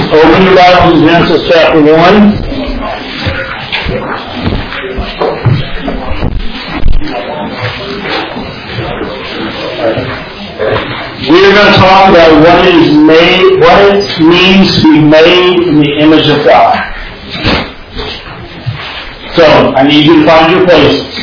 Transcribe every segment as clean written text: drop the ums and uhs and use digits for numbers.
Open your Bibles in Genesis chapter 1. We're going to talk about what it means to be made in the image of God. So, I need you to find your places.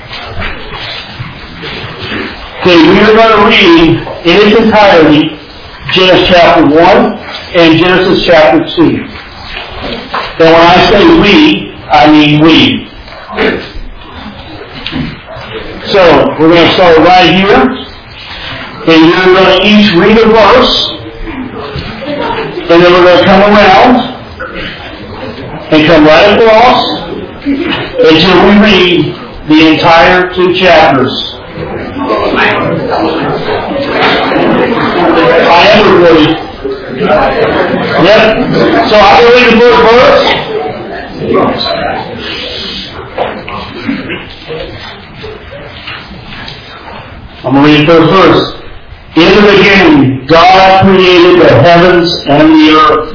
Okay, we are going to read in its entirety Genesis chapter 1 and Genesis chapter 2. And when I say we, I mean we. So, we're going to start right here. And you're going to each read a verse. And then we're going to come around and come right across until we read the entire 2 chapters. I am recording. Yep. So I'm going to read the first verse. I'm going to read the first verse. In the beginning, God created the heavens and the earth.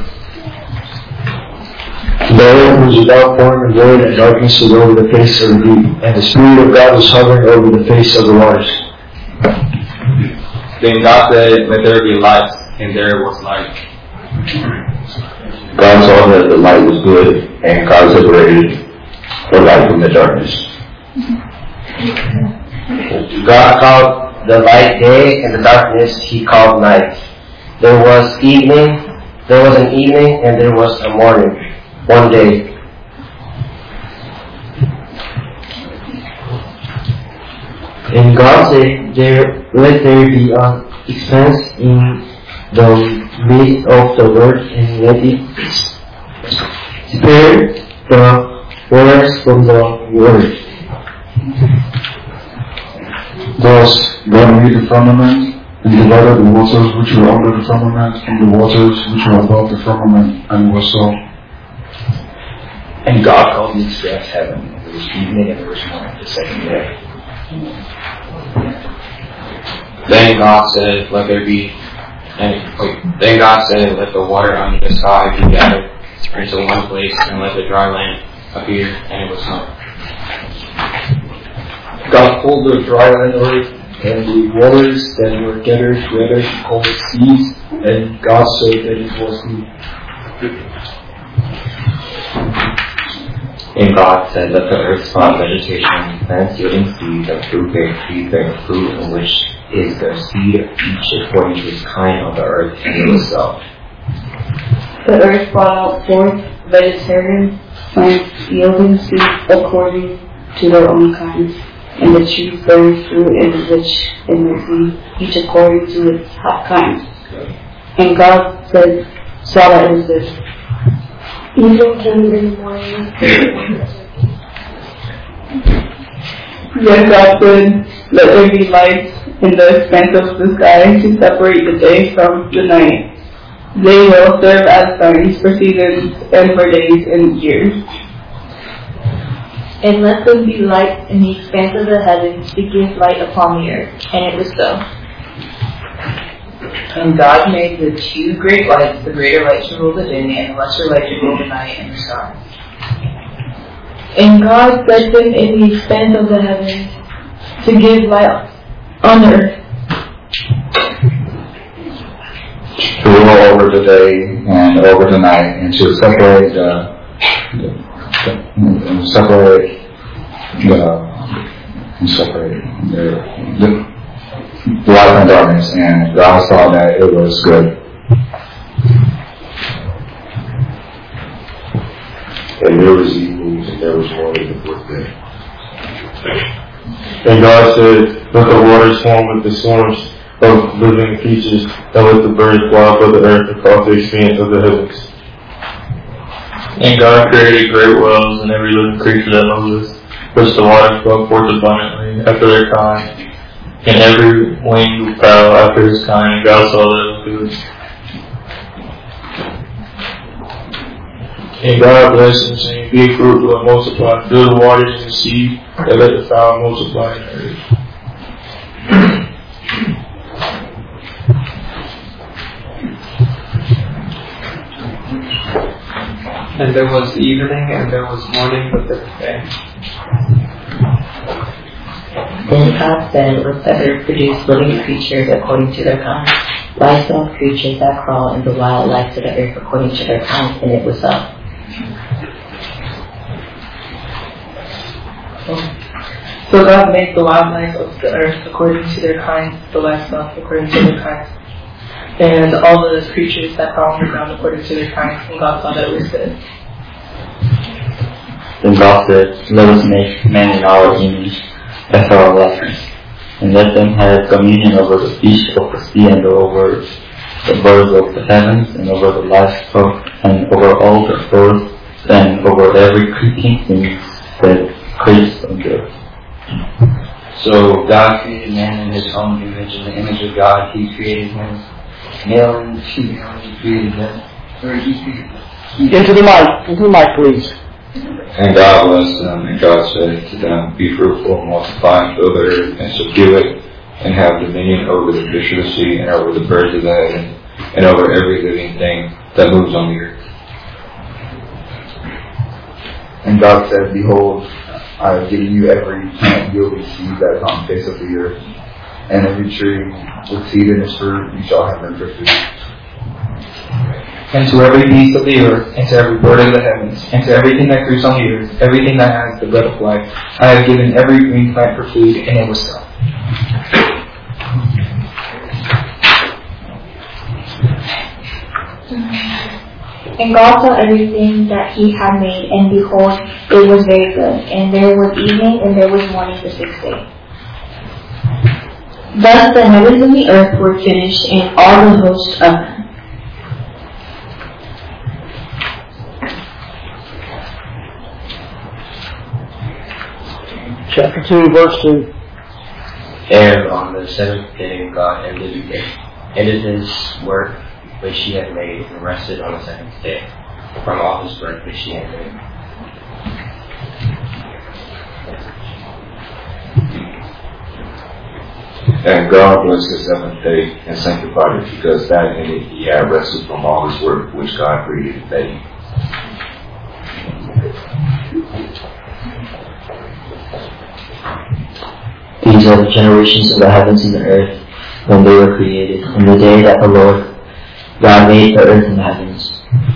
The earth was without form and void, and darkness was over the face of the deep, and the Spirit of God was hovering over the face of the waters. Then God said, "Let there be light," and there was light. God saw that the light was good, and God separated the light from the darkness. God called the light day, and the darkness He called night. There was an evening, and there was a morning, one day. And God said, "Let there be an expanse in the midst of the world, and let it spare the waters from the world." Thus God made the firmament, and divided the waters which were under the firmament from the waters which were above the firmament, and it was so. And God called the expanse heaven. There was evening and there was morning, the second day. Then God said, "Let there be." Then God said, "Let the water under the sky be gathered into one place, and let the dry land appear." And it was so. God called the dry land earth, and the waters that were gathered together He called seas, and God saw that it was good. And God said, "Let the earth sprout vegetation, plants yielding seed, and fruit bearing trees bearing fruit, in which is the seed of each according to its kind on the earth," and it was so. The earth brought out forth vegetarian plants yielding seed according to their own kinds, and the trees bearing fruit and rich in their seed, each according to its kind. And God saw that it was good. Evening came and morning. Then God said, "Let there be light in the expanse of the sky to separate the day from the night. They will serve as signs for seasons and for days and years. And let them be light in the expanse of the heavens to give light upon the earth." And it was so. And God made the 2 great lights, the greater light to rule the day, and the lesser light to rule the night and the stars. And God set them in the expanse of the heavens to give light on the earth, To rule over the day and over the night, and to separate the light and darkness, and God saw that it was good. And there was evening, and there was morning the 4th day. And God said, "Let the waters form with the swarms of living creatures, and let the birds fly above the earth across the expanse of the heavens." And God created great whales and every living creature that moves, which the waters brought forth abundantly after their kind, and every winged fowl after his kind, and God saw that it was good. And God blessed them, saying, "Be fruitful and multiply, fill the waters and the sea, and let the fowl multiply in the earth." And there was evening and there was morning the fifth day. Then God said, let the earth produce living creatures according to their kinds, livestock creatures that crawl, and the wildlife to the earth according to their kinds, and it was so. So God made the wildlife of the earth according to their kinds, the livestock according to their kinds, and all the creatures that crawl on the ground according to their kinds, and God saw that it was good. Then God said, let us make man in our image, after our likeness, and let them have dominion over the fish of the sea, and over the birds of the heavens, and over the livestock, and over all the earth, and over every creeping thing that creeps on the earth. So God created man in his own image. In the image of God he created him. Male and female he created them. Into the mic, please. And God blessed them, and God said to them, be fruitful and multiply, and fill the earth, and subdue it, and have dominion over the fish of the sea, and over the birds of the heaven, and over every living thing that moves on the earth. And God said, behold, I have given you every plant yielding seed that is on the face of the earth, and every tree with seed in its fruit, you shall have them for food. And to every beast of the earth, and to every bird of the heavens, and to everything that creeps on the earth, everything that has the breath of life, I have given every green plant for food, and it was so. And God saw everything that he had made, and behold, it was very good. And there was evening, and there was morning the sixth day. Thus the heavens and the earth were finished, and all the host of them. Chapter 2, verse 2. And on the seventh day God ended his work which he had made, and rested on the seventh day from all his work which he had made. And God blessed the seventh day, and sanctified it, because that in it he had rested from all his work which God created in day. These are the generations of the heavens and the earth when they were created, in the day that the Lord God made the earth and the heavens.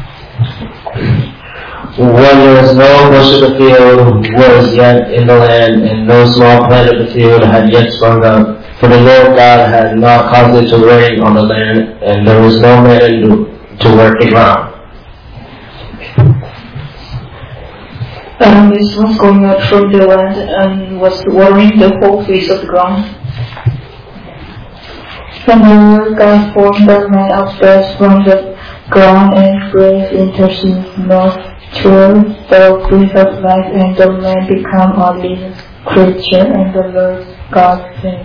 When there was no bush of the field was yet in the land, and no small plant of the field had yet sprung up, for the Lord God had not caused it to rain on the land, and there was no man to work the ground. And this was going out from the land and was watering the whole face of the ground. And the Lord God formed the man of dust from the ground and breathed into his nostrils the breath of life, and the man became a living creature. And the Lord God said,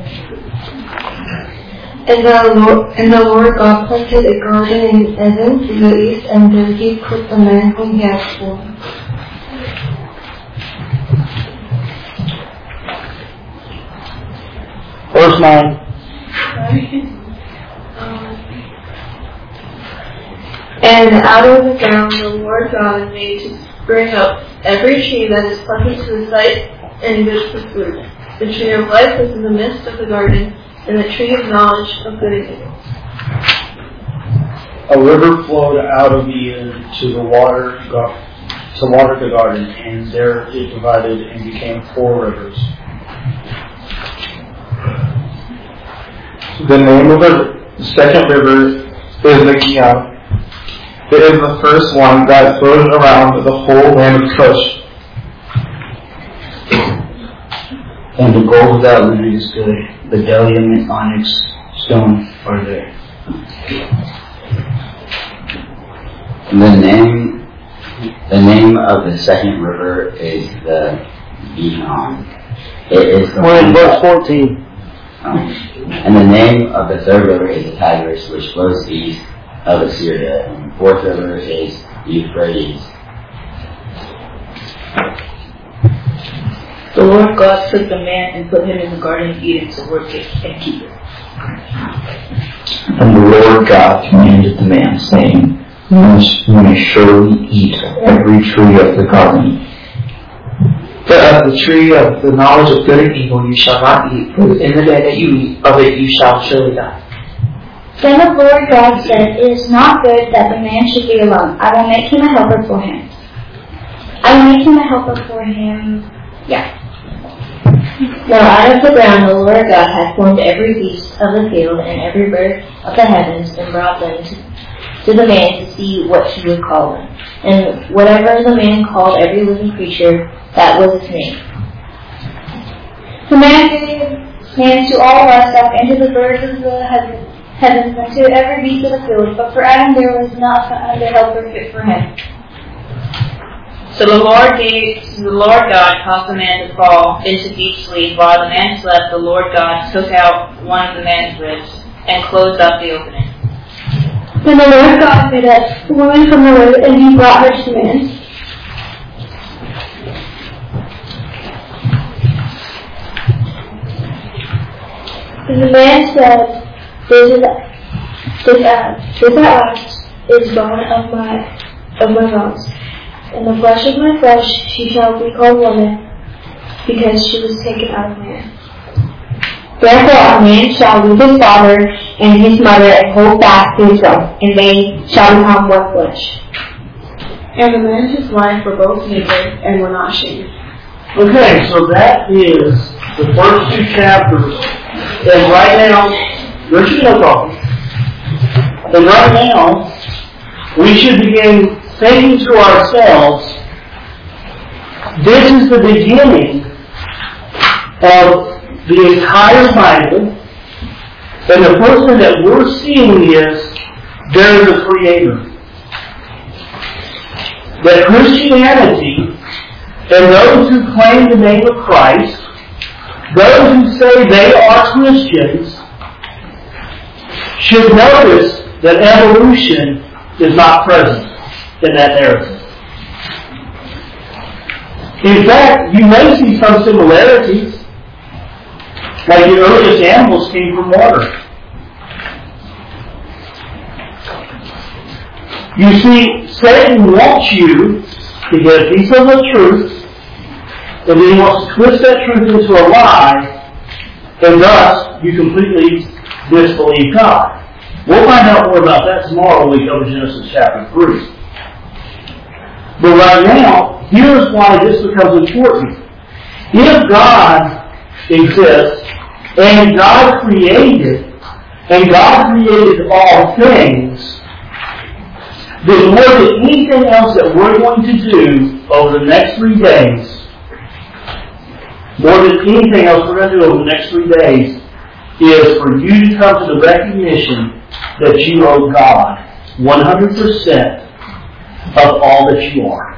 And the Lord God planted a garden in Eden in the east, and there he put the man whom he had formed. Verse 9. And out of the ground the Lord God made to spring up every tree that is pleasant to the sight and good for food. The tree of life was in the midst of the garden, and the tree of knowledge of good and evil. A river flowed out of Eden to water the garden, and there it divided and became 4 rivers. The name of the second river is the Gihon. It is the first one that flows around the whole land of Cush. And the gold of that land is good. The bdellium and onyx stone are there. The name of the second river is the Gihon. It is the We're in verse 14. And the name of the third river is the Tigris, which flows east of Assyria. And the fourth river is Euphrates. The Lord God took the man and put him in the garden of Eden to work it and keep it. And the Lord God commanded the man, saying, You may surely eat of every tree of the garden. But of the tree of the knowledge of good and evil you shall not eat, for in the day that you eat of it you shall surely die. Then the Lord God said, It is not good that the man should be alone. I will make him a helper for him. Now out of the ground the Lord God had formed every beast of the field and every bird of the heavens, and brought them to the man to see what he would call them. And whatever the man called every living creature, that was its name. The man gave names to all livestock and to the birds of the heavens and to every beast of the field. But for Adam there was not found a helper fit for him. So the Lord God caused the man to fall into deep sleep. While the man slept, the Lord God took out one of the man's ribs and closed up the opening. Then the Lord God made a woman from the rib, and he brought her to man. And the man said, This at last is bone of my bones, and the flesh of my flesh. She shall be called woman, because she was taken out of man. Therefore a man shall leave his father and his mother and hold fast to his wife, and they shall become one flesh. And the man and his wife were both naked and were not ashamed. Okay, so that is the first 2 chapters. And right now, there should be no problem. And right now, we should begin thinking to ourselves, this is the beginning of the entire Bible, and the first thing that we're seeing is there is a Creator. That Christianity, and those who claim the name of Christ, those who say they are Christians, should notice that evolution is not present in that narrative. In fact, you may see some similarities, like the earliest animals came from water. You see, Satan wants you to get a piece of the truth, and then he wants to twist that truth into a lie, and thus you completely disbelieve God. We'll find out more about that tomorrow when we cover Genesis chapter 3. But right now, here's why this becomes important. If God exists, and God created all things, then more than anything else that we're going to do over the next 3 days, more than anything else we're going to do over the next 3 days, is for you to come to the recognition that you owe God 100% of all that you are.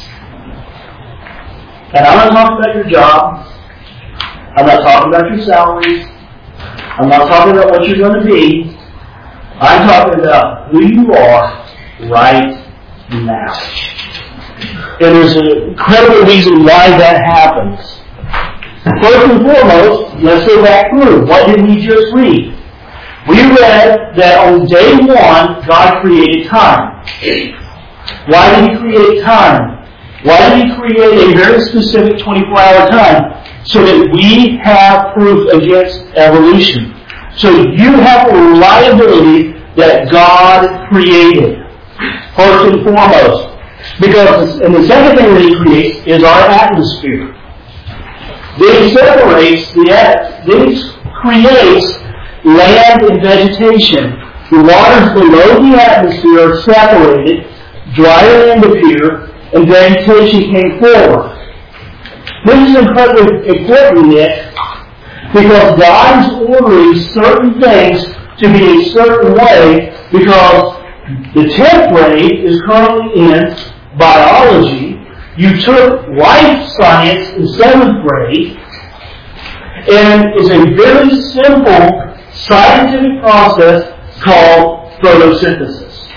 And I'm not talking about your job. I'm not talking about your salaries. I'm not talking about what you're going to be. I'm talking about who you are right now. And there's an incredible reason why that happens. First and foremost, let's go back through. What did we just read? We read that on day 1, God created time. Why did He create time? Why did He create a very specific 24-hour time? So that we have proof against evolution. So you have a reliability that God created, first and foremost. Because, and the second thing that He creates is our atmosphere. Then He separates then He creates land and vegetation. The waters below the atmosphere are separated, dry land appear, and vegetation came forward. This is incredibly important, Nick, because God is ordering certain things to be a certain way, because the 10th grade is currently in biology. You took life science in 7th grade, and it's a very simple scientific process called photosynthesis.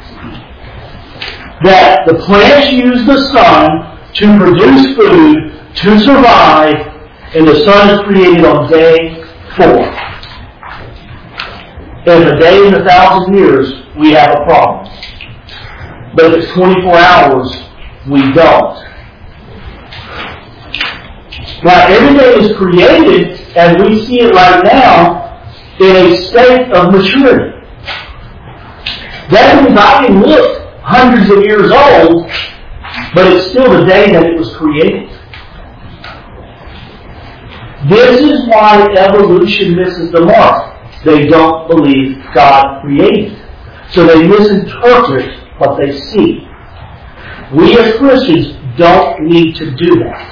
That the plants use the sun to produce food to survive, and the sun is created on day 4. And if a day in 1,000 years, we have a problem. But if it's 24 hours, we don't. Now, everything is created, as we see it right now, in a state of maturity. That means I can look hundreds of years old, but it's still the day that it was created. This is why evolution misses the mark. They don't believe God created. So they misinterpret what they see. We as Christians don't need to do that.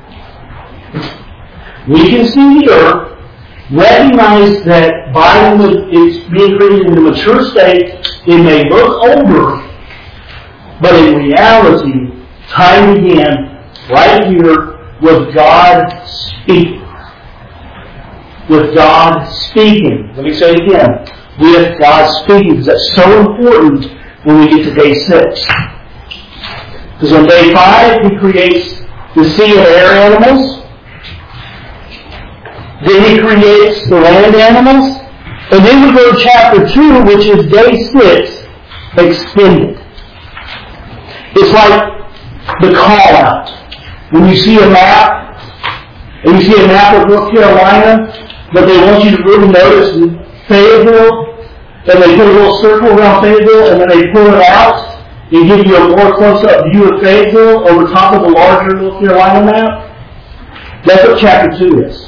We can see the earth, recognize that by it's being created in a mature state, it may look older, but in reality, time began right here with God speaking. With God speaking. Let me say it again. With God speaking, because that's so important when we get to day 6. Because on day 5, He creates the sea and air animals. Then He creates the land animals. And then we go to chapter 2, which is day 6, extended. It's like the call-out. When you see a map, and you see a map of North Carolina, but they want you to really notice Fayetteville, and they put a little circle around Fayetteville, and then they pull it out and give you a more close-up view of Fayetteville over top of the larger North Carolina map. That's what chapter 2 is.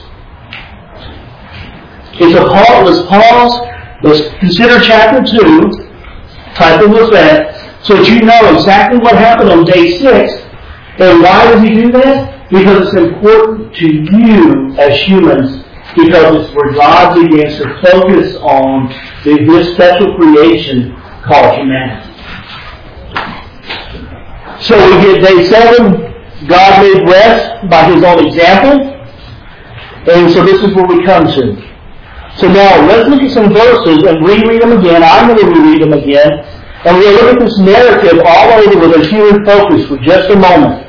It's a pause. Let's consider chapter 2, type of event, so that you know exactly what happened on day 6. And why does He do that? Because it's important to you as humans, because it's where God begins to focus on His special creation called humanity. So we get day 7, God made rest by His own example. And so this is where we come to. So now let's look at some verses and reread them again. I'm going to reread them again. And we're going to look at this narrative all over with a human focus for just a moment.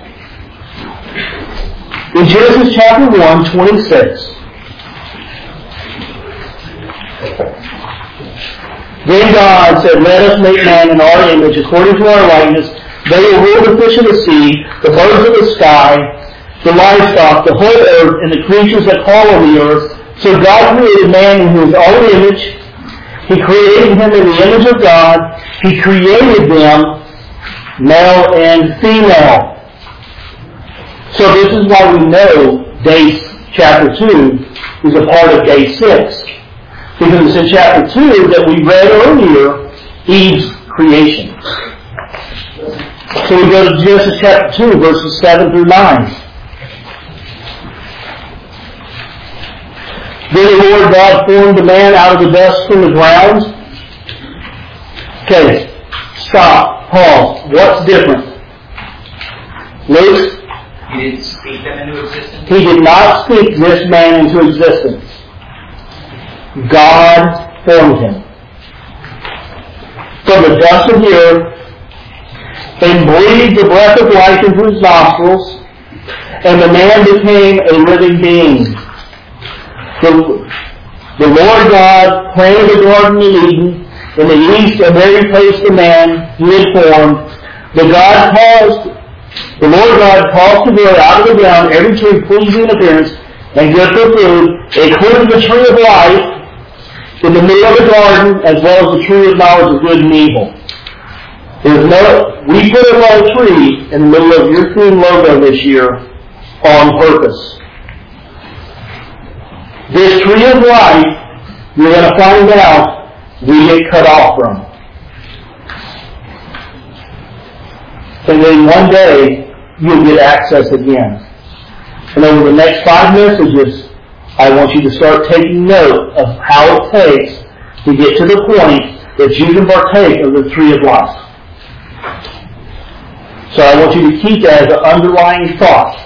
In Genesis chapter 1, 26. Then God said, "Let us make man in our image, according to our likeness. They will rule the fish of the sea, the birds of the sky, the livestock, the whole earth, and the creatures that crawl on the earth." So God created man in His own image. He created him in the image of God. He created them male and female. So this is why we know chapter 2 is a part of day 6. Because it's in chapter 2 that we read earlier Eve's creation. So we go to Genesis chapter 2, verses 7 through 9. Then the Lord God formed the man out of the dust from the ground. Okay, stop, pause. What's different? Luke? He didn't speak them into existence? He did not speak this man into existence. God formed him from the dust of the earth and breathed the breath of life into his nostrils, and the man became a living being. The Lord God planted the garden of Eden in the east, and there He placed the man He had formed. The Lord God caused to grow out of the ground every tree pleasing in appearance and good for food, including the tree of life in the middle of the garden, as well as the tree of knowledge of good and evil. We put a little tree in the middle of your theme logo this year on purpose. This tree of life, you're going to find out, we get cut off from. And then one day, you'll get access again. And over the next 5 messages, I want you to start taking note of how it takes to get to the point that you can partake of the tree of life. So I want you to keep that as an underlying thought.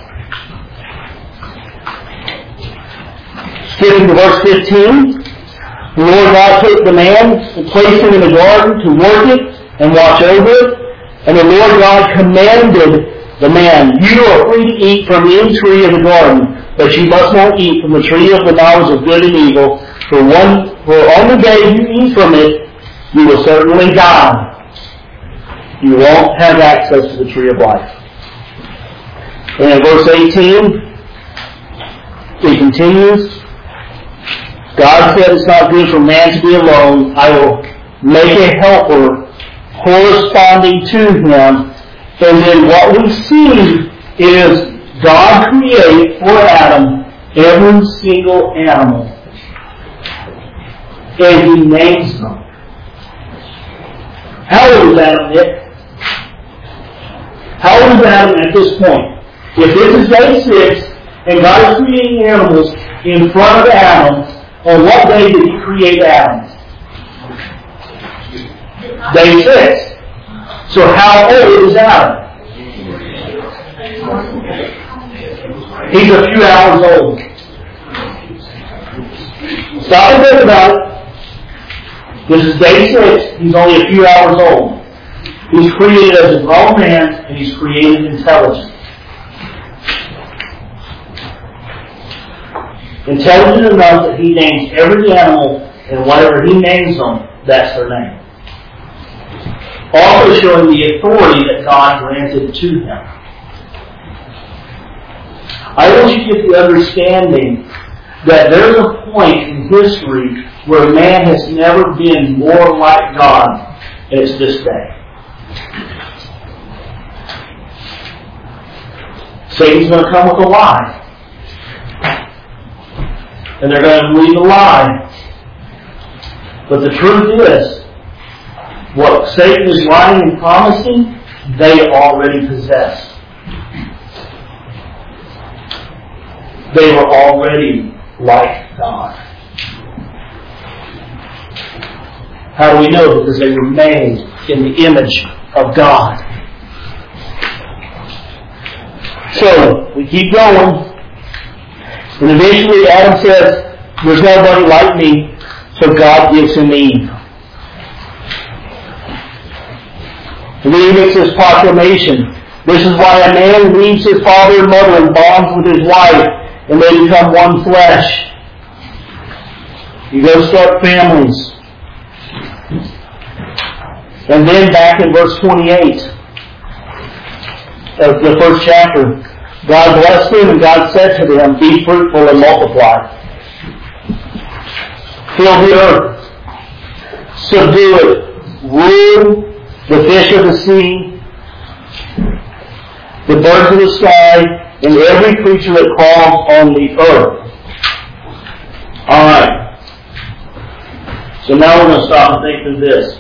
Skipping to verse 15, the Lord God took the man and placed him in the garden to work it and watch over it. And the Lord God commanded the man, "You are free to eat from any tree of the garden, but you must not eat from the tree of the knowledge of good and evil, for on the day you eat from it, you will certainly die." you won't have access to the tree of life. And in verse 18, it continues, God said it's not good for man to be alone. I will make a helper corresponding to him. And then what we see is God create for Adam every single animal. And He names them. How old is Adam, Nick? How old is Adam at this point? If this is day 6, and God is creating animals in front of Adam, on what day did He create Adam? Day 6. So how old is Adam? He's a few hours old. Stop and think about it. This is day 6. He's only a few hours old. He's created as a grown man, and He's created intelligent. Intelligent enough that He names every animal, and whatever He names them, that's their name. Also showing the authority that God granted to Him. I want you to get the understanding that there's a point in history where man has never been more like God, and it's this day. Satan's going to come with a lie. And they're going to believe a lie. But the truth is, what Satan is lying and promising, they already possess. They were already like God. How do we know? Because they were made in the image of God. So, we keep going. And eventually Adam says, there's nobody like me. So God gives him Eve. And then He makes this proclamation. This is why a man leaves his father and mother and bonds with his wife, and they become one flesh. You go start families. And then back in verse 28 of the first chapter, God blessed them, and God said to them, be fruitful and multiply. Fill the earth. Subdue it. Rule the fish of the sea, the birds of the sky, and every creature that crawls on the earth. Alright. So now we're going to stop and think of this.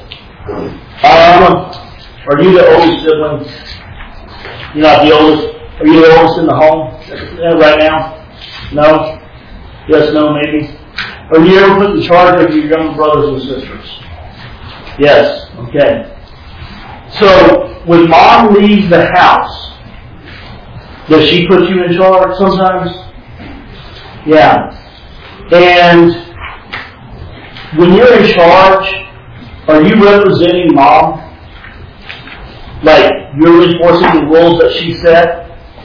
Are you the oldest sibling? You're not the oldest? Are you the oldest in the home right now? No? Yes, no, maybe? Are you ever put in charge of your young brothers and sisters? Yes. Okay. So, when mom leaves the house, does she put you in charge sometimes? Yeah. And when you're in charge, are you representing mom? Like, you're enforcing the rules that she set?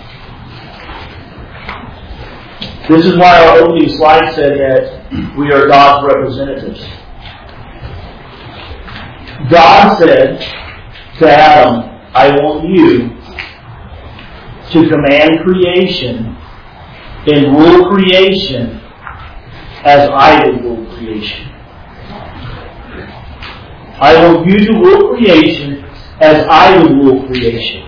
This is why our opening slide said that we are God's representatives. God said to Adam, I want you to command creation and rule creation as I will rule creation. I want you to rule creation as I will rule creation.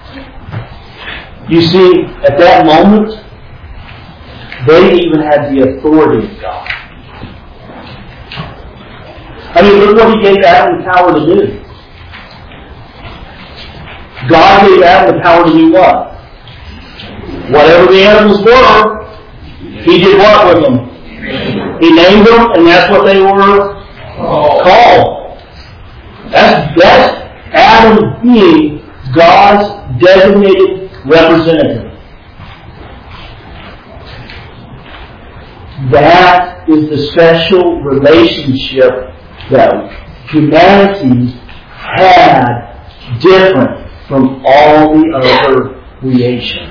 You see, at that moment, they even had the authority of God. I mean, look what He gave Adam the power to do. God gave Adam the power to do what? Whatever the animals were, He did what with them? He named them, and that's what they were called. That's Adam being God's designated representative. That is the special relationship that humanity had different from all the other creation.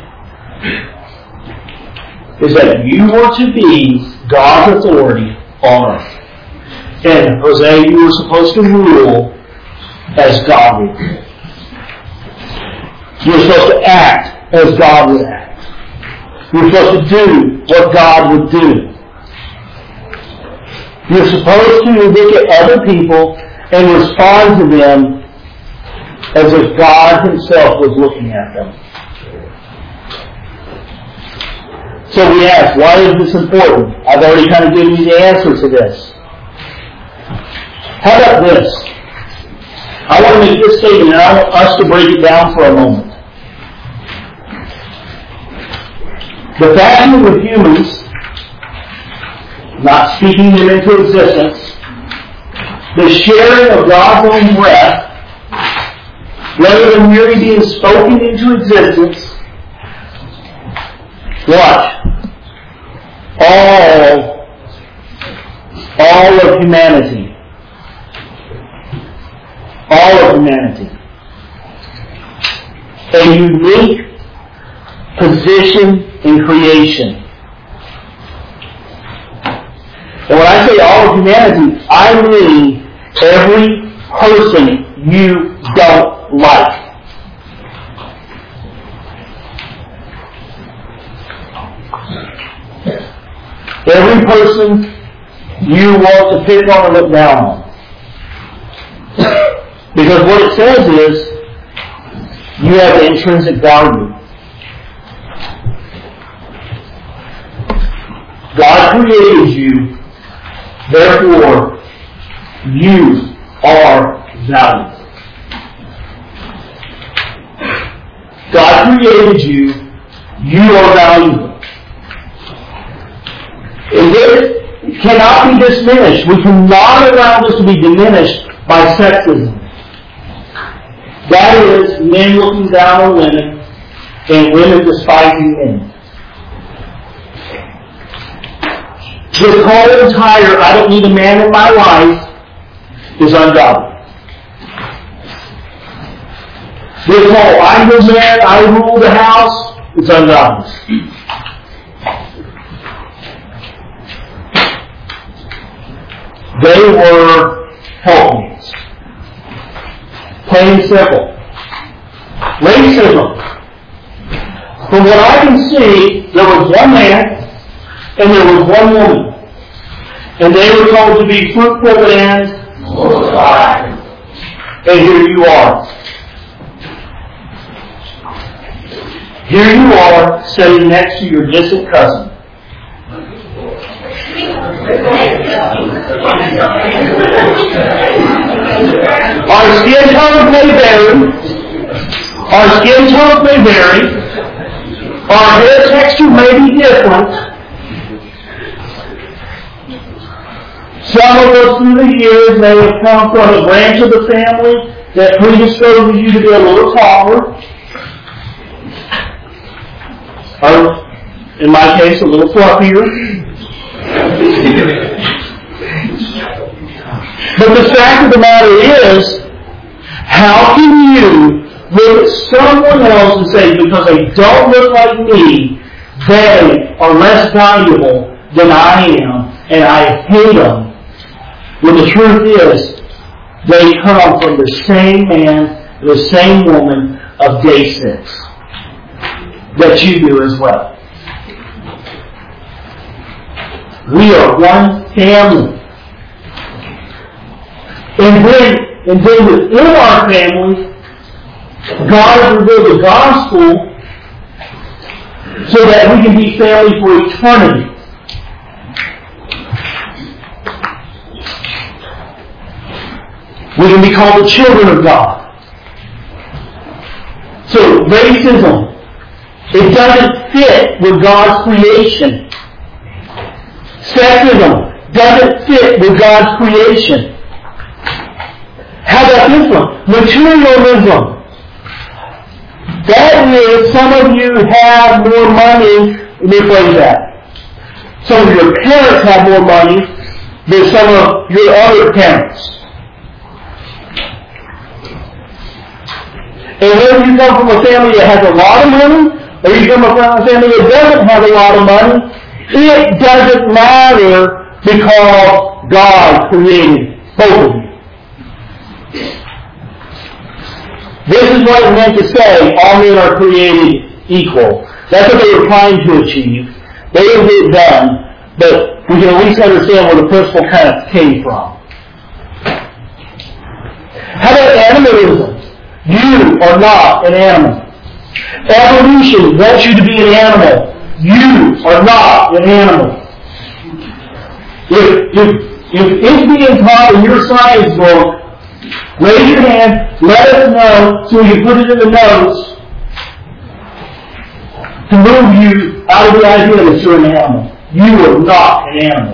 Is that you were to be God's authority on earth. And Hosea, you were supposed to rule as God would rule. You're supposed to act as God would act. You're supposed to do what God would do. You're supposed to look at other people and respond to them as if God Himself was looking at them. So we ask, why is this important? I've already kind of given you the answer to this. How about this? I want to make this statement and I want us to break it down for a moment. The fashion of humans, not speaking them into existence, the sharing of God's own breath, rather than merely being spoken into existence, watch. All of humanity. All of humanity. A unique position in creation. And when I say all of humanity, I mean every person you don't like. Every person you want to pick on and look down on. Because what it says is, you have intrinsic value. God created you, therefore you are valuable. God created you, you are valuable. And this cannot be diminished. We cannot allow this to be diminished by sexism. That is, men looking down on women and women despising men. This whole entire, I don't need a man in my life, is ungodly. This whole, I'm the man, I rule the house, is ungodly. They were helpmates. Plain and simple. Racism. From what I can see, there was one man and there was one woman. And they were told to be fruitful and multiply. And here you are. Here you are sitting next to your distant cousin. Our skin tones may vary. Our skin tones may vary. Our hair texture may be different. Some of us through the years may have come from a branch of the family that predisposes you to be a little taller. Or, in my case, a little fluffier. But the fact of the matter is, how can you look at someone else and say, because they don't look like me, they are less valuable than I am, and I hate them? When the truth is, they come from the same man, the same woman of day 6 that you do as well. We are one family. And then within our family, God has revealed the gospel so that we can be family for eternity. We can be called the children of God. So racism, it doesn't fit with God's creation. Sexism doesn't fit with God's creation. How about this one? Materialism. That is, some of you have more money. Let me phrase that. Some of your parents have more money than some of your other parents. And whether you come from a family that has a lot of money, or you come from a family that doesn't have a lot of money, it doesn't matter because God created both of you. This is what it meant to say, all men are created equal. That's what they were trying to achieve. They didn't get it done, but we can at least understand where the principle kind of came from. How about animalism? You are not an animal. Evolution wants you to be an animal. You are not an animal. If it's being taught in your science book, raise your hand, let us know so we can put it in the notes to move you out of the idea that you're an animal. You are not an animal.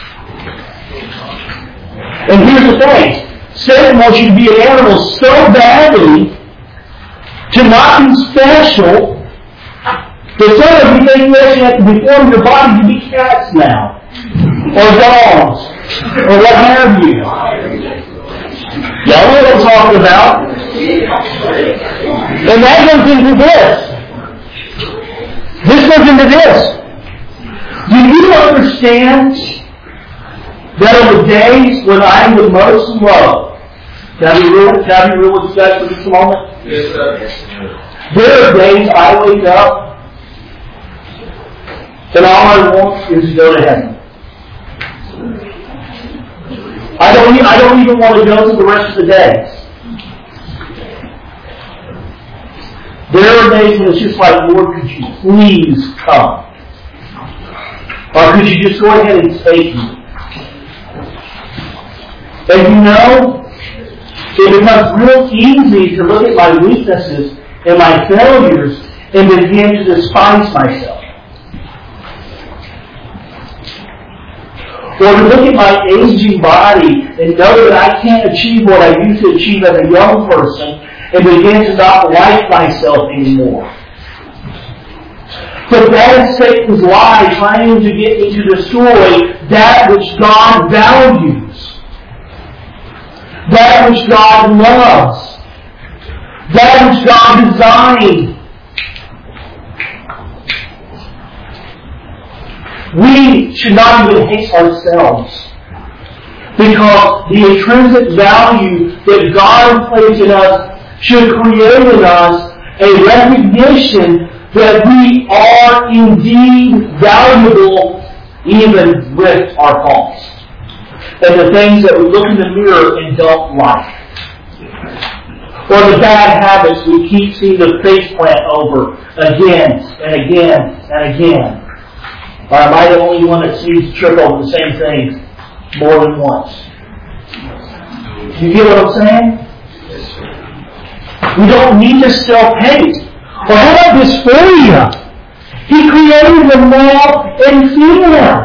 And here's the thing. Satan wants you to be an animal so badly to not be special that some of you think you actually have to deform your body to be cats now. Or dogs. Or what have you. Y'all know what I'm talking about. And that goes into this. This goes into this. Do you understand that on the days when I am the most in love, can I be real with you guys for just a moment? Yes, sir. There are days I wake up and all I want is to go to heaven. I don't even want to go through the rest of the day. There are days when it's just like, Lord, could you please come? Or could you just go ahead and take me? And you know, it becomes real easy to look at my weaknesses and my failures and begin to despise myself. Or to look at my aging body and know that I can't achieve what I used to achieve as a young person and begin to not like myself anymore. But that is Satan's lie, trying to get me to destroy that which God values. That which God loves. That which God designed. We should not even hate ourselves. Because the intrinsic value that God placed in us should create in us a recognition that we are indeed valuable even with our faults. And the things that we look in the mirror and don't like. Or the bad habits we keep seeing the face plant over again and again and again. Or am I the only one that seems to trip over the same thing more than once? You get what I'm saying? We don't need to self-hate. Or how about dysphoria? He created them male and female.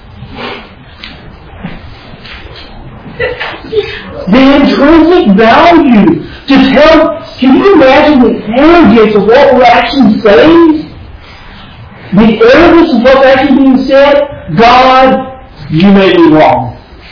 The intrinsic value to tell, can you imagine the arrogance of what we're actually saying? The arrogance of what's actually being said? God, you made me wrong.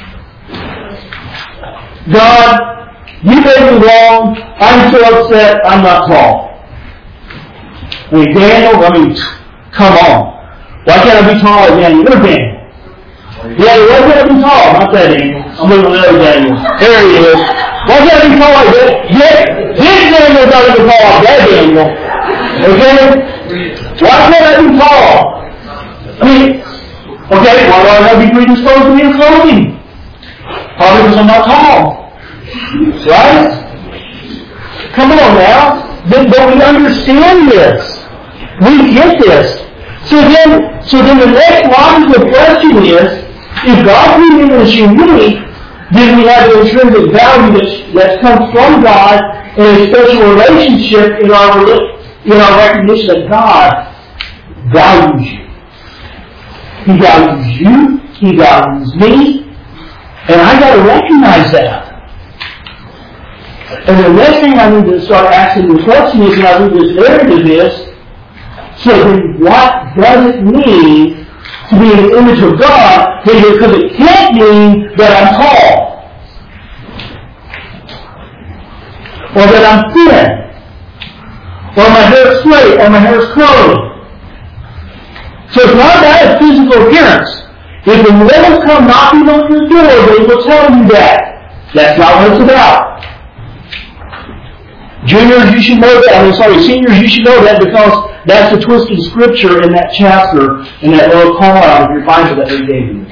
God, you made me wrong. I'm so upset I'm not tall. I mean, Daniel, come on. Why can't I be taller than Daniel? You're Daniel. Yeah, why can't I be tall? Not that Daniel. I'm looking at the other Daniel. There he is. Why can't I be taller? This Daniel doesn't be tall like that Daniel. Okay? Why can't I be tall? I mean, okay, why do I have to be predisposed to be in clothing? Probably because I'm not tall. Right? Come on now. But we understand this. We get this. So then the next logical question is, if God created us unique, then we have an intrinsic value that comes from God and a special relationship in our recognition that God values you. He values you. He values me. And I got to recognize that. And the next thing I need to start asking the question is, when I read this narrative is, so then what does it mean to be in the image of God? Because it can't mean that I'm tall. Or that I'm thin. Or my hair is straight. Or my hair is curly. So it's not about physical appearance. If the Lord come knocking on your door, they will tell you that. That's not what it's about. Juniors, you should know that. Seniors, you should know that because that's the twisted scripture in that chapter, in that little call out of your Bible that they gave you.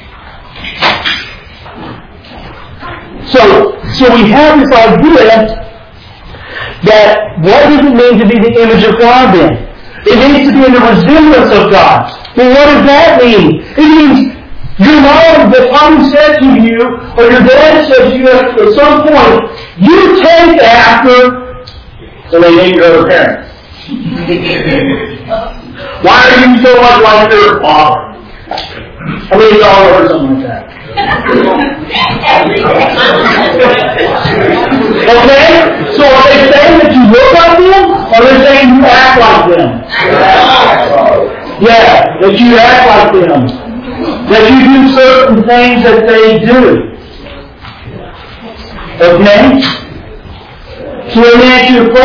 So we have this idea that what does it mean to be the image of God then? It means to be in the resemblance of God. Well, what does that mean? It means your mom that probably said to you, or your dad said to you at some point, you take after, so they name your other parent. Why are you so much like your father? I mean, you all heard something like that. Okay? So are they saying that you look like them? Or are they saying you act like them? Yeah, that you act like them. That you do certain things that they do. Okay? So let me ask you a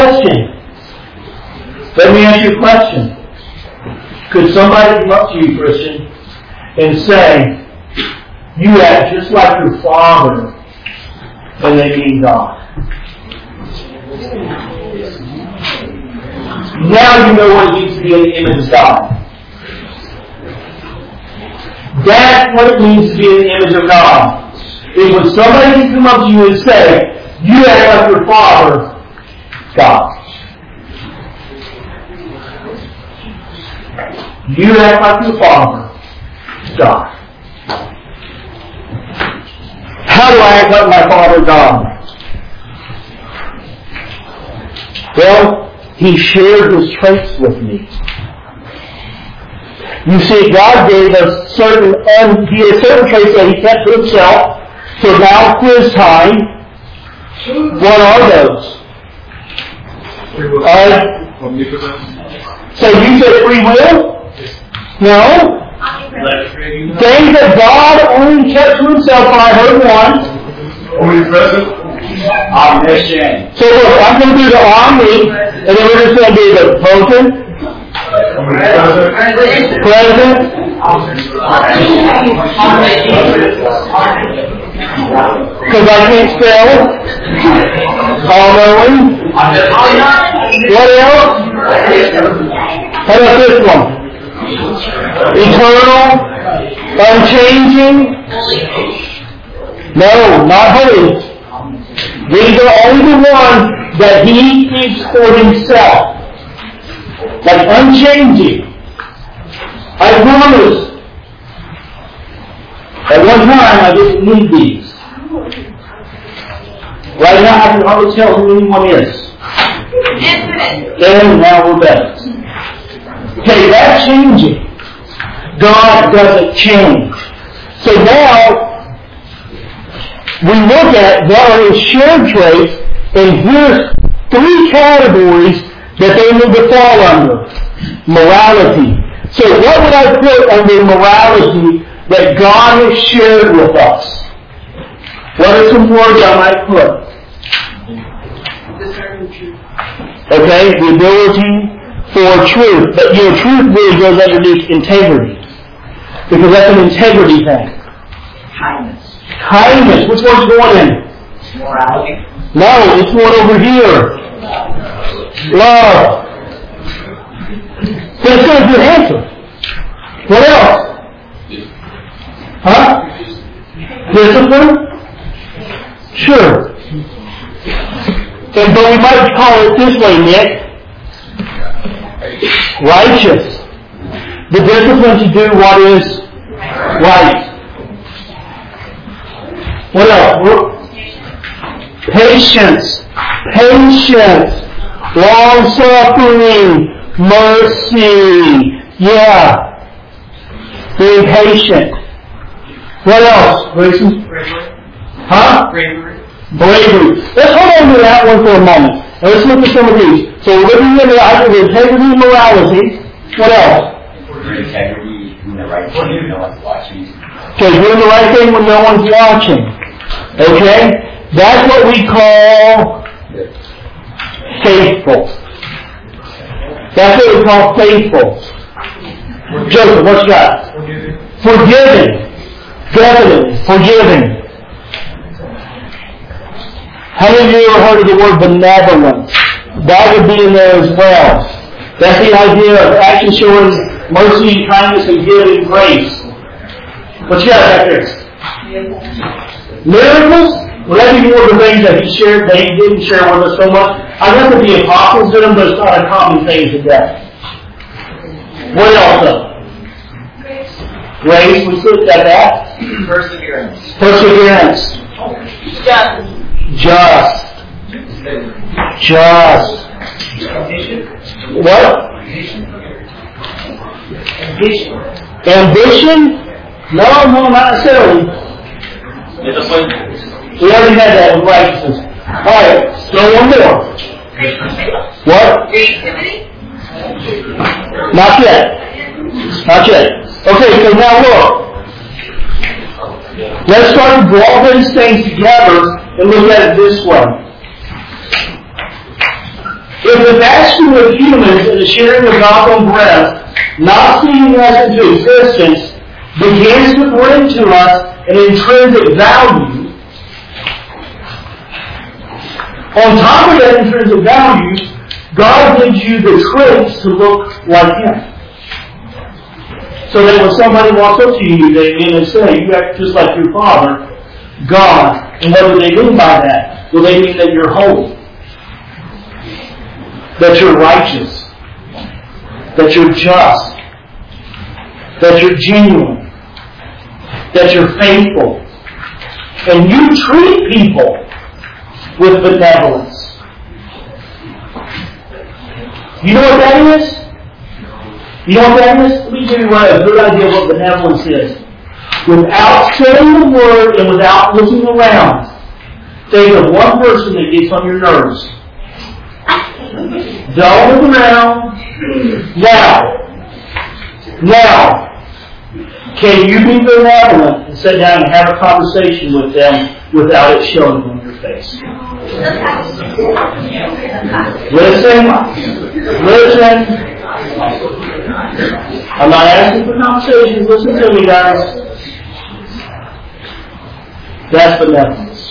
question. Could somebody come up to you, Christian, and say, you act just like your father, and they mean God? Now you know what it means to be in the image of God. That's what it means to be in the image of God. Is when somebody can come up to you and say, you act like your father, God. You act like your father, God. How do I act like my father, God? Well, He shared His traits with me. You see, God gave us certain traits that He kept to Himself. So now quiz time. What are those? So you said free will? No. Things that God only kept to Himself. I heard one. Omnipresent. Omniscient. So look, I'm going to do the omni, and then we're just going to do the potent. Present. Because I can't spell. All-knowing. What else? How about this one? Eternal. Unchanging. No, not holy. These are only the ones that He keeps for Himself. Like unchanging. I promise. At one time I didn't need these. Right now I can hardly tell who anyone is. And now we're better. Okay, that's changing. God doesn't change. So now we look at what are His shared traits, and here's 3 categories that they need to fall under. Morality. So what would I put under morality that God has shared with us? What are some words I might put? Okay, the ability for truth. But truth really goes underneath integrity. Because that's an integrity thing. Kindness. Which one's going in? Morality. No, it's one over here. Love. That's a good answer. What else? Huh? Discipline? Sure. But we might call it this way, Nick. Righteous. The discipline to do what is right. What else? Patience. Patience. Long-suffering. Mercy. Yeah. Being patient. What else, Grayson? Huh? Bravery. Let's hold on to that one for a moment. And let's look at some of these. So we're looking at the idea of integrity and morality. What else? Integrity in the right thing when no one's watching. Okay, doing the right thing when no one's watching. Okay? That's what we call faithful. That's what we call faithful. Joseph, what you got? Forgiving. Definitely. Forgiving. How many of you ever heard of the word benevolence? that would be in there as well. That's the idea of action showing mercy, kindness, and giving grace. What you got back there? Miracles? Well, that'd be more of the things that he shared, that he didn't share with us so much. I guess that the apostles did them, but it's not a common thing today. What else though? Grace, we looked at that. Perseverance. Perseverance. Just. What? Ambition? No, not necessarily. We already had that with righteousness. Alright, throw one more. What? Not yet. Not yet. Okay, so now look. Let's start to draw these things together and look at it this way. If the bastion of humans and the sharing of God's own breath, not seeing us into existence, begins to bring to us an intrinsic value, on top of that intrinsic value, God gives you the traits to look like Him. So that when somebody walks up to you, they say, you act just like your Father, God. And what do they mean by that? Well, they mean that you're holy. That you're righteous. That you're just. That you're genuine. That you're faithful. And you treat people with benevolence. You know what that is? You know what that is? Let me give you a good idea of what benevolence is. Without saying the word and without looking around, think of one person that gets on your nerves. Don't look around. Now, can you be benevolent and sit down and have a conversation with them without it showing on your face? Listen. I'm not asking for conversations. Listen to me, guys. That's benevolence.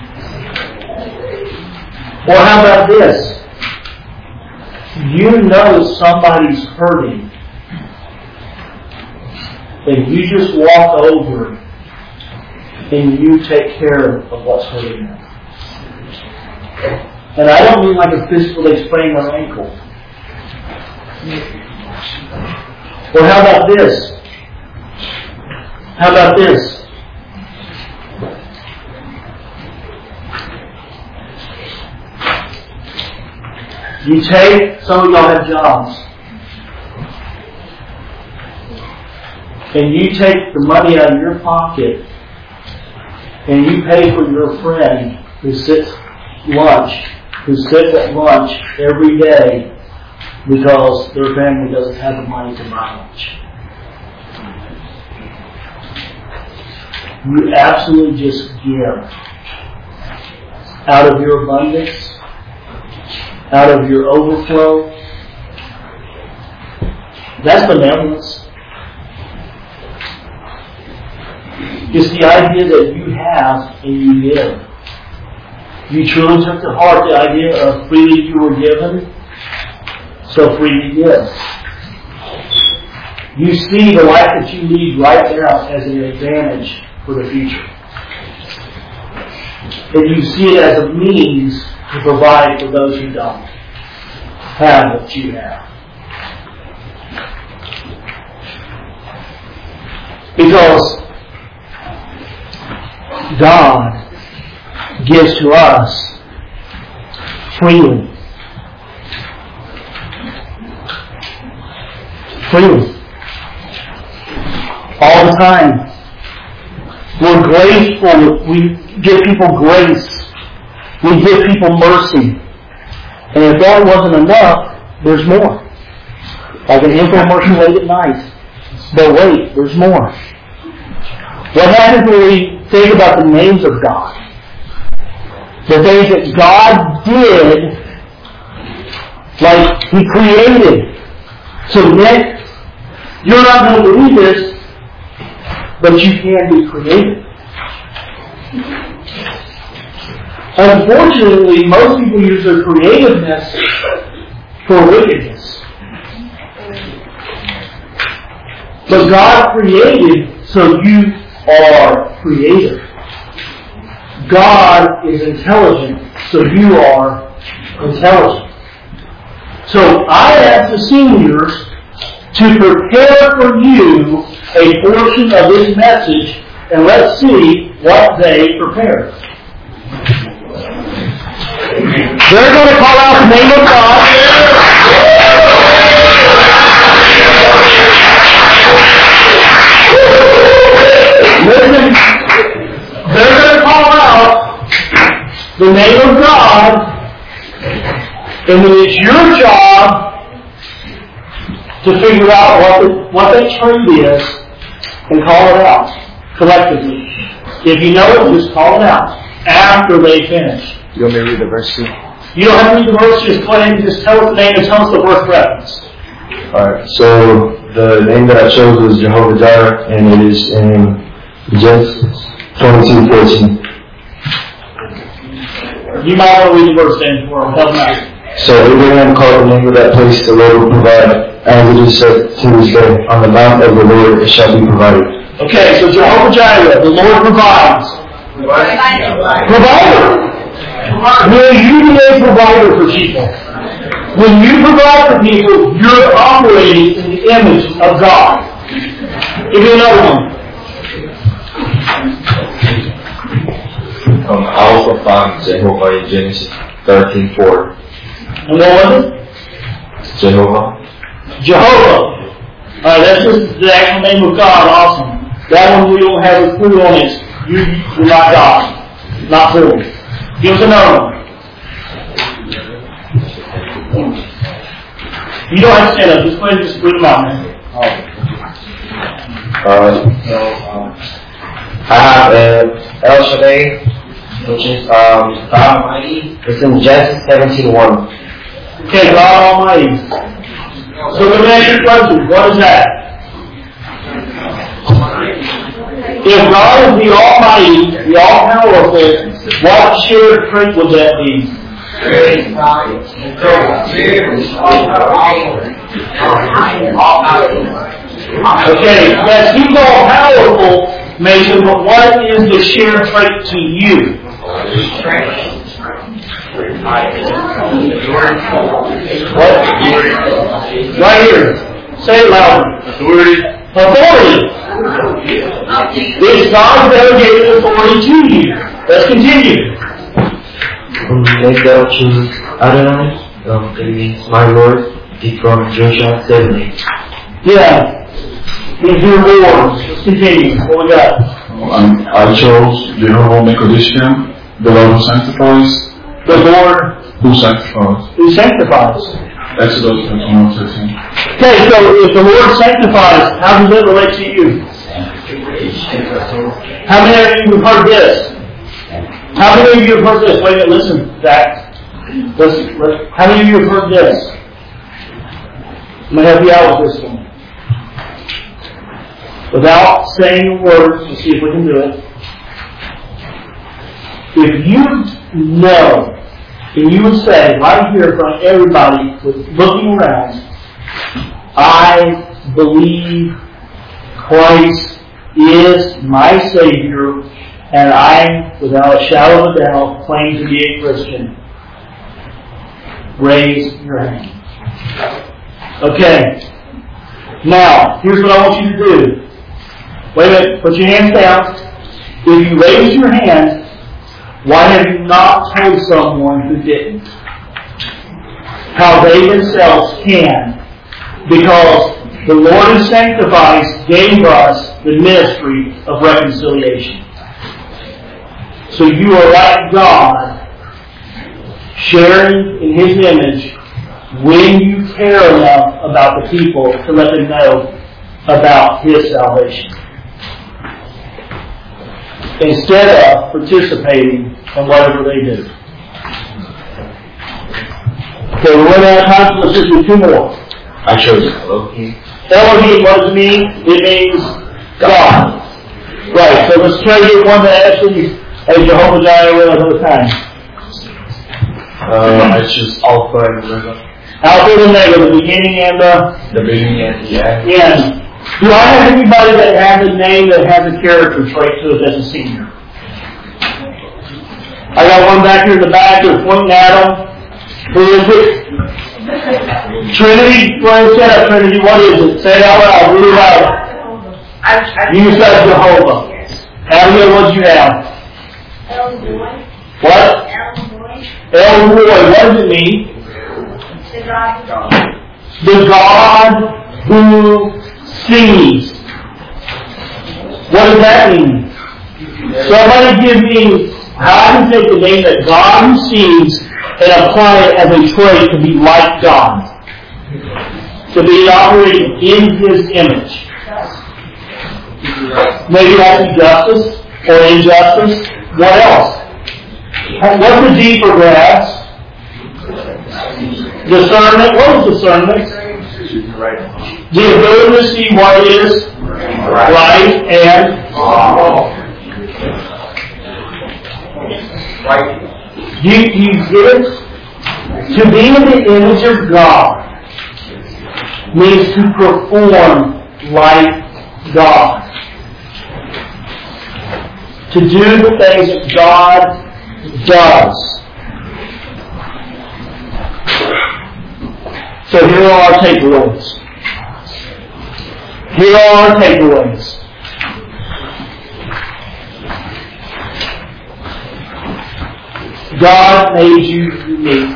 Or how about this? You know somebody's hurting, and you just walk over and you take care of what's hurting them. And I don't mean like a physical, they sprain their ankle. Or how about this? How about this? You take, some of y'all have jobs, and you take the money out of your pocket and you pay for your friend who sits at lunch every day because their family doesn't have the money to buy lunch. You absolutely just give out of your abundance, out of your overflow. That's benevolence. It's the idea that you have and you give. You truly took to heart the idea of freely you were given, so freely give. You see the life that you lead right now as an advantage for the future. And you see it as a means to provide for those who don't have what you have. Because God gives to us freely. Freely. All the time. We're grateful. We give people grace. We give people mercy. And if that wasn't enough, there's more. Like an infomercial late at night. But wait, there's more. What happens when we think about the names of God? The things that God did, like He created. So Nick, you're not going to believe this, but you can be created. Unfortunately, most people use their creativeness for wickedness. But God created, so you are creative. God is intelligent, so you are intelligent. So I ask the seniors to prepare for you a portion of this message, and let's see what they prepared. They're going to call out the name of God. Listen, they're going to call out the name of God, and then it's your job to figure out what that truth is and call it out collectively. If you know it, just call it out after they finish. You want me to read the verse too? You don't have to read the verse, just go ahead and just tell us the name and tell us the verse reference. Alright, so the name that I chose was Jehovah Jireh, and it is in Genesis 22:14. You might want to read the verse then for help out. So Abraham called the name of that place, the Lord will provide, as it is said to this day, on the mount of the Lord it shall be provided. Okay, so Jehovah Jireh, the Lord provides. Provider. Will you be a provider for people? When you provide for people, you're operating in the image of God. Give me another one. I also found Jehovah in Genesis 13:4. And what was it? Jehovah. Jehovah. Alright, that's just the actual name of God. Awesome. That one we don't have a clue on it. You're not God. Not full. Give us another one. You don't have to stand up. Just go ahead and just read them out, man. I have El Shaddai, which is God Almighty. It's in Genesis 17:1. Okay, God Almighty. So let me ask you a question. What is that? If God is the Almighty, the All-Powerful, what shared trait would that be? Okay, yes, He's all-powerful, Mason, but what is the shared trait to you? What? Right here. Say it louder. Authority. It's God delegated authority to you. Let's continue. Maybe I'll choose Adonai. It means my Lord. From Joshua 7:8. Yeah. He's your Lord. Let's continue. What we got? I chose Jehovah Mekadesh, the Lord who sanctifies. The Lord who sanctifies. Who sanctifies. Exodus 21:13. Okay, so if the Lord sanctifies, how does that relate to you? How many of you have heard this? How many of you have heard this? Wait a minute, listen, Zach. Listen. How many of you have heard this? I'm going to help you out with this one. Without saying a word, let's see if we can do it. If you know, and you would say right here in front of everybody, looking around, I believe Christ is my Savior, and I, without a shadow of a doubt, claim to be a Christian. Raise your hand. Okay. Now, here's what I want you to do. Wait a minute. Put your hands down. If you raise your hand, why have you not told someone who didn't? How they themselves can. Because the Lord who sanctifies gave us the ministry of reconciliation. So you are like God, sharing in His image when you care enough about the people to let them know about His salvation. Instead of participating in whatever they do. Okay, we're running out of time, so let's just do two more. I chose Elohim. Elohim, what does it mean? It means God. Right, so let's try to get one that actually, as Jehovah Jireh another time. I choose Alpha and Omega. Alpha and Omega, the beginning and the beginning and the end. end. Do I have anybody that has a name that has a character trait to it as a senior? I got one back here in the back that's pointing at him. Who is it? Trinity? Well, say that, Trinity. What is it? Say it out loud. Really loud. You said Jehovah. Abigail, what did you have? What? El Roy. What does it mean? The God who sees. What does that mean? Somebody give me how I can take the name that God who sees and apply it as a trait to be like God. To be operating in His image. Maybe that's justice or injustice. What else? What's the D for grads? Discernment. What is discernment? The ability to see what is right and wrong. You get it? To be in the image of God means to perform like God. To do the things that God does. So here are our takeaways. Here are our takeaways. God made you unique.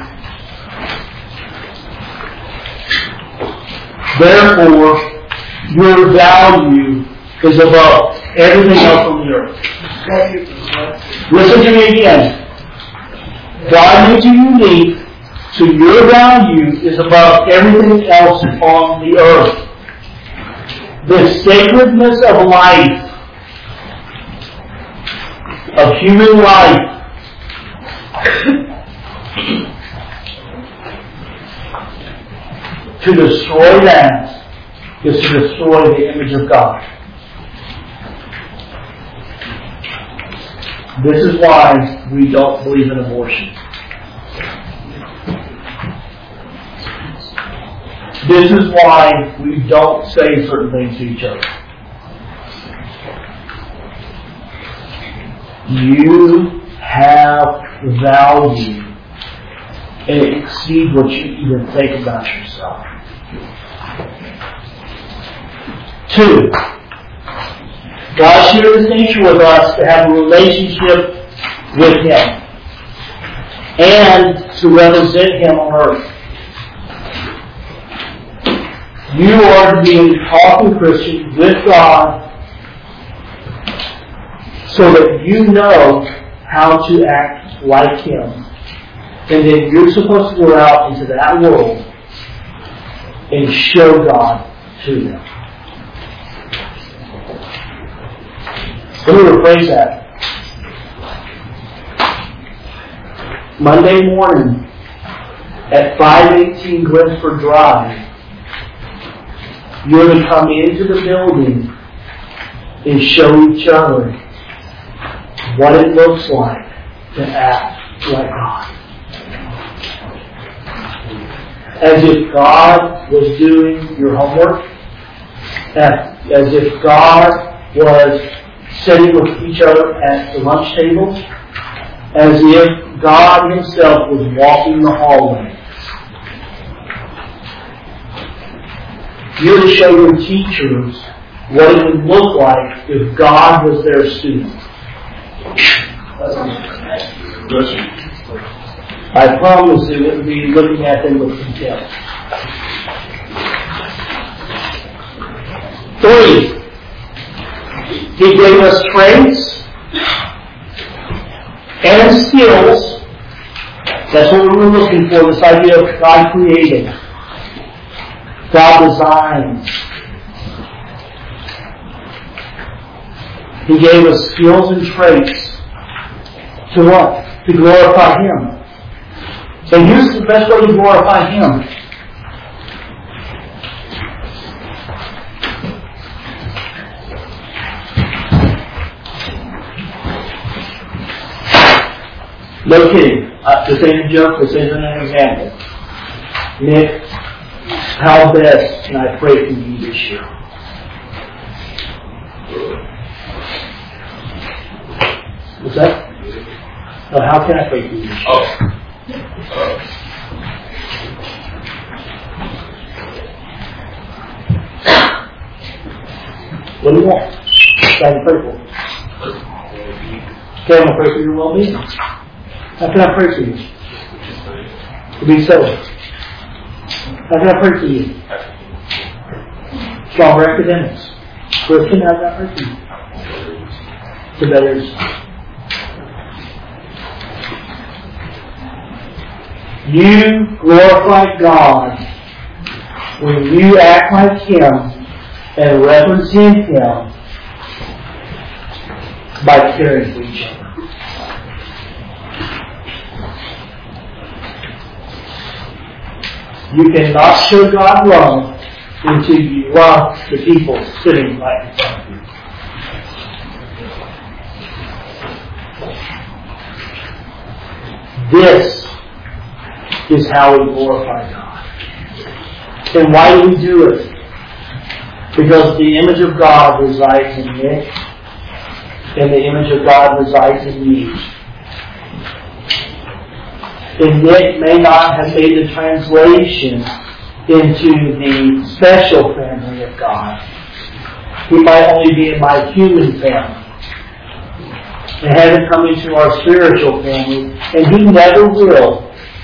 Therefore, your value is above everything else on the earth. Listen to me again. God made you unique, so your value is above everything else on the earth. The sacredness of life, of human life, to destroy that is to destroy the image of God. This is why we don't believe in abortion. This is why we don't say certain things to each other. You have value, and it exceeds what you even think about yourself. 2. God shared His nature with us to have a relationship with Him and to represent Him on earth. You are to be a talking Christian with God so that you know how to act like Him. And then you're supposed to go out into that world and show God to them. Let me rephrase that. Monday morning at 518 Glenford Drive, you're to come into the building and show each other what it looks like to act like God. As if God was doing your homework, as if God was sitting with each other at the lunch table, as if God Himself was walking the hallway. You're to show your teachers what it would look like if God was their student. I promise it wouldn't be looking at them with contempt. 3. He gave us traits and skills. That's what we were looking for, this idea of God created. God designs. He gave us skills and traits to what? To glorify Him. And here's the best way to glorify Him. No kidding. This ain't a joke. This isn't an example. Nick, how best can I pray for you this year? What's that? No, how can I pray for you this year? What do you want? What can I pray for? Okay, I'm going to pray for your well-being. How can I pray for you? To be sober. How can I pray for you? Stronger academics. Christian, how can I pray for you? To better yourself. You glorify God when you act like Him and represent Him by caring for each other. You cannot show God love until you love the people sitting right in front of you. This is how we glorify God. And why do we do it? Because the image of God resides in Nick, and the image of God resides in you. And Nick may not have made the translation into the special family of God. He might only be in my human family. And hasn't come into our spiritual family, and he never will.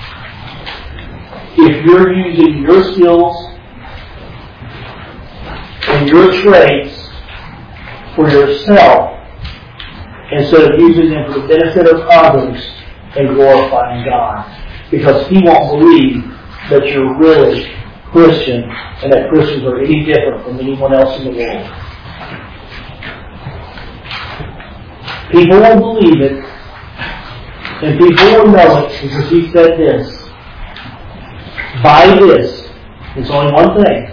If you're using your skills and your traits for yourself instead of using them for the benefit of others and glorifying God. Because He won't believe that you're really Christian and that Christians are any different from anyone else in the world. People will believe it, and people will know it because He said this. By this, it's only one thing,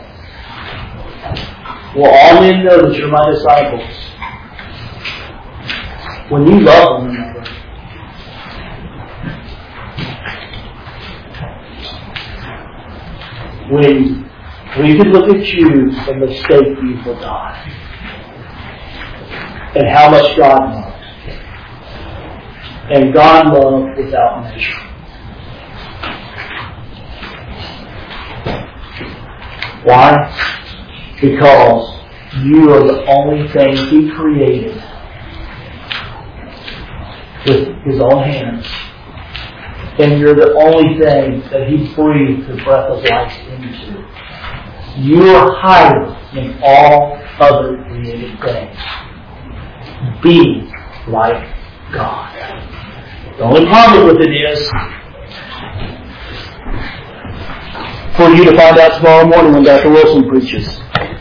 will all men know that you're my disciples. When you love one another. When we could look at you and mistake you for God. And how much God loved. And God loved without measure. Why? Because you are the only thing He created with His own hands. And you're the only thing that He breathed the breath of life into. You are higher than all other created things. Be like God. The only problem with it is for you to find out tomorrow morning when Dr. Wilson preaches.